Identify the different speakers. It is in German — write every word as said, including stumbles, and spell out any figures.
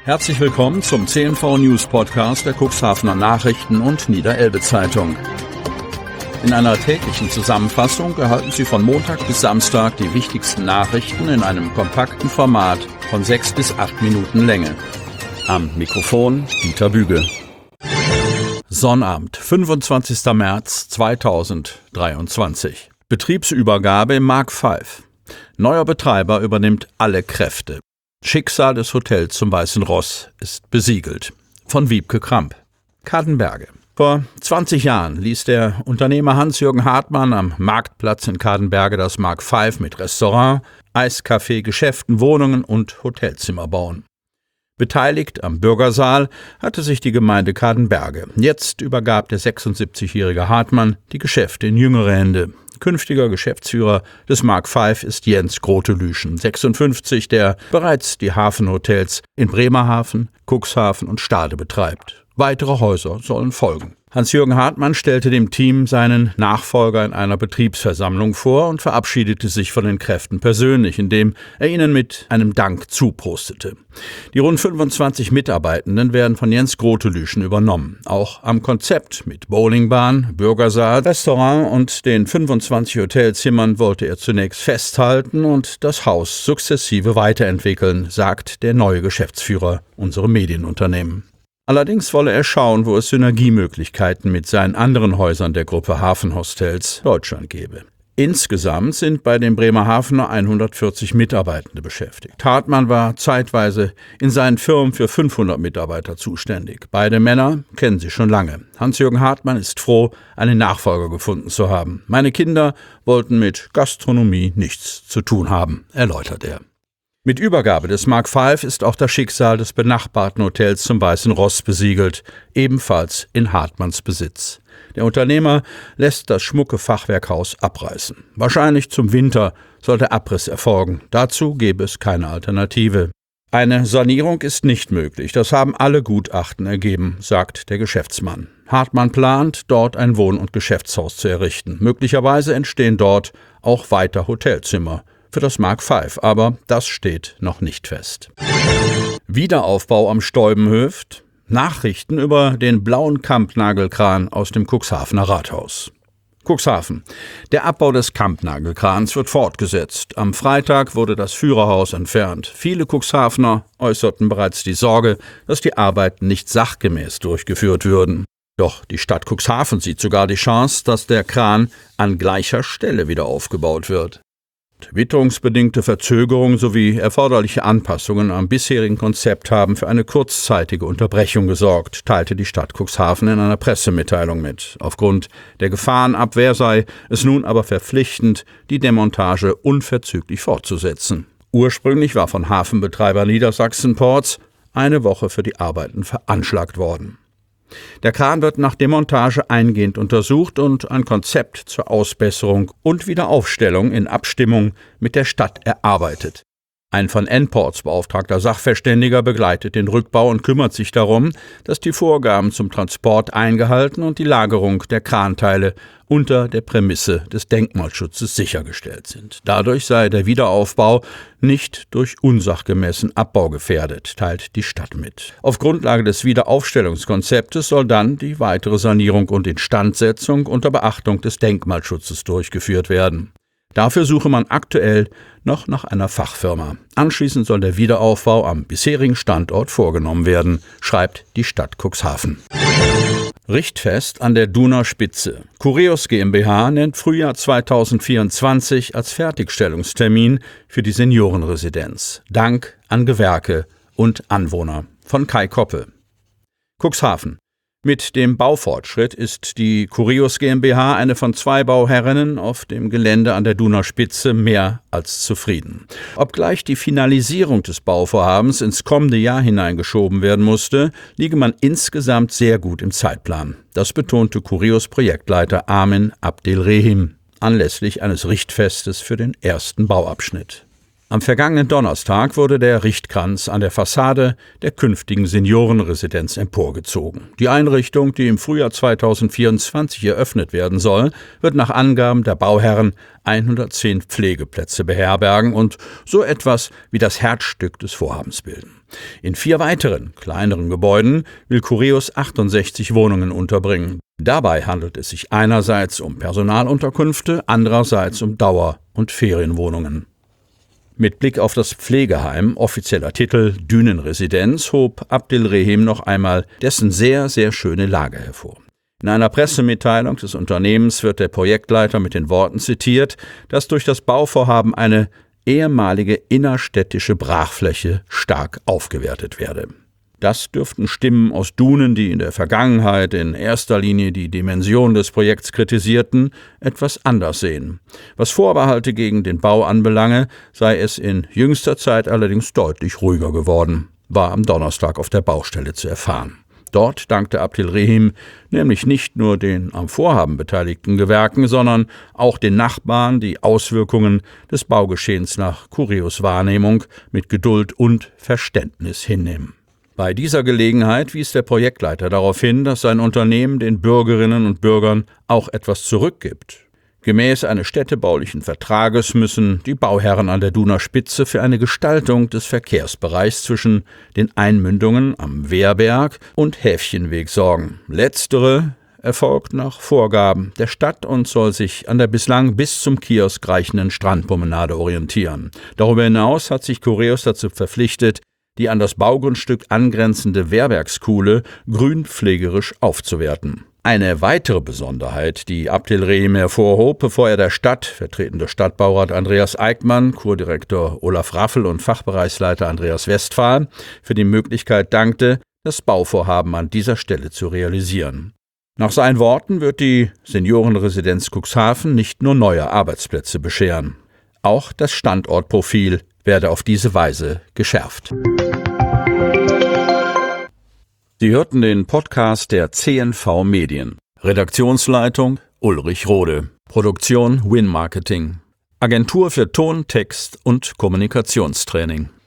Speaker 1: Herzlich willkommen zum C N V News Podcast der Cuxhavener Nachrichten und Niederelbe Zeitung. In einer täglichen Zusammenfassung erhalten Sie von Montag bis Samstag die wichtigsten Nachrichten in einem kompakten Format von sechs bis acht Minuten Länge. Am Mikrofon Dieter Büge. Sonnabend, fünfundzwanzigster März zweitausenddreiundzwanzig. Betriebsübergabe im Mark fünf. Neuer Betreiber übernimmt alle Kräfte. Schicksal des Hotels zum Weißen Ross ist besiegelt. Von Wiebke Kramp. Cadenberge. Vor zwanzig Jahren ließ der Unternehmer Hans-Jürgen Hartmann am Marktplatz in Cadenberge das Mark fünf mit Restaurant, Eiscafé, Geschäften, Wohnungen und Hotelzimmer bauen. Beteiligt am Bürgersaal hatte sich die Gemeinde Cadenberge. Jetzt übergab der sechsundsiebzigjährige Hartmann die Geschäfte in jüngere Hände. Künftiger Geschäftsführer des Mark fünf ist Jens Grote-Lüschen, sechsundfünfzig, der bereits die Hafenhotels in Bremerhaven, Cuxhaven und Stade betreibt. Weitere Häuser sollen folgen. Hans-Jürgen Hartmann stellte dem Team seinen Nachfolger in einer Betriebsversammlung vor und verabschiedete sich von den Kräften persönlich, indem er ihnen mit einem Dank zuprostete. Die rund fünfundzwanzig Mitarbeitenden werden von Jens Grote-Lüschen übernommen. Auch am Konzept mit Bowlingbahn, Bürgersaal, Restaurant und den fünfundzwanzig Hotelzimmern wollte er zunächst festhalten und das Haus sukzessive weiterentwickeln, sagt der neue Geschäftsführer unserem Medienunternehmen. Allerdings wolle er schauen, wo es Synergiemöglichkeiten mit seinen anderen Häusern der Gruppe Hafenhostels Deutschland gäbe. Insgesamt sind bei den Bremerhavener hundertvierzig Mitarbeitende beschäftigt. Hartmann war zeitweise in seinen Firmen für fünfhundert Mitarbeiter zuständig. Beide Männer kennen sie schon lange. Hans-Jürgen Hartmann ist froh, einen Nachfolger gefunden zu haben. Meine Kinder wollten mit Gastronomie nichts zu tun haben, erläutert er. Mit Übergabe des Mark fünf ist auch das Schicksal des benachbarten Hotels zum Weißen Ross besiegelt, ebenfalls in Hartmanns Besitz. Der Unternehmer lässt das schmucke Fachwerkhaus abreißen. Wahrscheinlich zum Winter soll der Abriss erfolgen. Dazu gäbe es keine Alternative. Eine Sanierung ist nicht möglich, das haben alle Gutachten ergeben, sagt der Geschäftsmann. Hartmann plant, dort ein Wohn- und Geschäftshaus zu errichten. Möglicherweise entstehen dort auch weiter Hotelzimmer für das Mark fünf, aber das steht noch nicht fest. Wiederaufbau am Steubenhöft, Nachrichten über den blauen Kampnagelkran aus dem Cuxhavener Rathaus. Cuxhaven. Der Abbau des Kampnagelkrans wird fortgesetzt. Am Freitag wurde das Führerhaus entfernt. Viele Cuxhavener äußerten bereits die Sorge, dass die Arbeiten nicht sachgemäß durchgeführt würden. Doch die Stadt Cuxhaven sieht sogar die Chance, dass der Kran an gleicher Stelle wieder aufgebaut wird. Witterungsbedingte Verzögerungen sowie erforderliche Anpassungen am bisherigen Konzept haben für eine kurzzeitige Unterbrechung gesorgt, teilte die Stadt Cuxhaven in einer Pressemitteilung mit. Aufgrund der Gefahrenabwehr sei es nun aber verpflichtend, die Demontage unverzüglich fortzusetzen. Ursprünglich war von Hafenbetreiber Niedersachsen Ports eine Woche für die Arbeiten veranschlagt worden. Der Kran wird nach Demontage eingehend untersucht und ein Konzept zur Ausbesserung und Wiederaufstellung in Abstimmung mit der Stadt erarbeitet. Ein von N-Ports beauftragter Sachverständiger begleitet den Rückbau und kümmert sich darum, dass die Vorgaben zum Transport eingehalten und die Lagerung der Kranteile unter der Prämisse des Denkmalschutzes sichergestellt sind. Dadurch sei der Wiederaufbau nicht durch unsachgemäßen Abbau gefährdet, teilt die Stadt mit. Auf Grundlage des Wiederaufstellungskonzeptes soll dann die weitere Sanierung und Instandsetzung unter Beachtung des Denkmalschutzes durchgeführt werden. Dafür suche man aktuell noch nach einer Fachfirma. Anschließend soll der Wiederaufbau am bisherigen Standort vorgenommen werden, schreibt die Stadt Cuxhaven. Richtfest an der Duner Spitze. Cureus GmbH nennt Frühjahr zweitausendvierundzwanzig als Fertigstellungstermin für die Seniorenresidenz. Dank an Gewerke und Anwohner. Von Kai Koppe. Cuxhaven. Mit dem Baufortschritt ist die Cureus GmbH, eine von zwei Bauherrinnen auf dem Gelände an der Duner Spitze, mehr als zufrieden. Obgleich die Finalisierung des Bauvorhabens ins kommende Jahr hineingeschoben werden musste, liege man insgesamt sehr gut im Zeitplan. Das betonte Cureus Projektleiter Amin Abdelrehim anlässlich eines Richtfestes für den ersten Bauabschnitt. Am vergangenen Donnerstag wurde der Richtkranz an der Fassade der künftigen Seniorenresidenz emporgezogen. Die Einrichtung, die im Frühjahr zweitausendvierundzwanzig eröffnet werden soll, wird nach Angaben der Bauherren hundertzehn Pflegeplätze beherbergen und so etwas wie das Herzstück des Vorhabens bilden. In vier weiteren, kleineren Gebäuden will Cureus achtundsechzig Wohnungen unterbringen. Dabei handelt es sich einerseits um Personalunterkünfte, andererseits um Dauer- und Ferienwohnungen. Mit Blick auf das Pflegeheim, offizieller Titel Dünenresidenz, hob Abdelrehim noch einmal dessen sehr, sehr schöne Lage hervor. In einer Pressemitteilung des Unternehmens wird der Projektleiter mit den Worten zitiert, dass durch das Bauvorhaben eine ehemalige innerstädtische Brachfläche stark aufgewertet werde. Das dürften Stimmen aus Dunen, die in der Vergangenheit in erster Linie die Dimension des Projekts kritisierten, etwas anders sehen. Was Vorbehalte gegen den Bau anbelange, sei es in jüngster Zeit allerdings deutlich ruhiger geworden, war am Donnerstag auf der Baustelle zu erfahren. Dort dankte Abdelrehim nämlich nicht nur den am Vorhaben beteiligten Gewerken, sondern auch den Nachbarn, die Auswirkungen des Baugeschehens nach Cureus Wahrnehmung mit Geduld und Verständnis hinnehmen. Bei dieser Gelegenheit wies der Projektleiter darauf hin, dass sein Unternehmen den Bürgerinnen und Bürgern auch etwas zurückgibt. Gemäß eines städtebaulichen Vertrages müssen die Bauherren an der Duner Spitze für eine Gestaltung des Verkehrsbereichs zwischen den Einmündungen am Wehrberg und Häfchenweg sorgen. Letztere erfolgt nach Vorgaben der Stadt und soll sich an der bislang bis zum Kiosk reichenden Strandpromenade orientieren. Darüber hinaus hat sich Cureus dazu verpflichtet, die an das Baugrundstück angrenzende Wehrbergskuhle grünpflegerisch aufzuwerten. Eine weitere Besonderheit, die Abdelrehim hervorhob, bevor er der Stadt, vertretender Stadtbaurat Andreas Eickmann, Kurdirektor Olaf Raffel und Fachbereichsleiter Andreas Westphal für die Möglichkeit dankte, das Bauvorhaben an dieser Stelle zu realisieren. Nach seinen Worten wird die Seniorenresidenz Cuxhaven nicht nur neue Arbeitsplätze bescheren. Auch das Standortprofil werde auf diese Weise geschärft. Sie hörten den Podcast der C N V Medien. Redaktionsleitung Ulrich Rode. Produktion Win Marketing. Agentur für Ton, Text und Kommunikationstraining.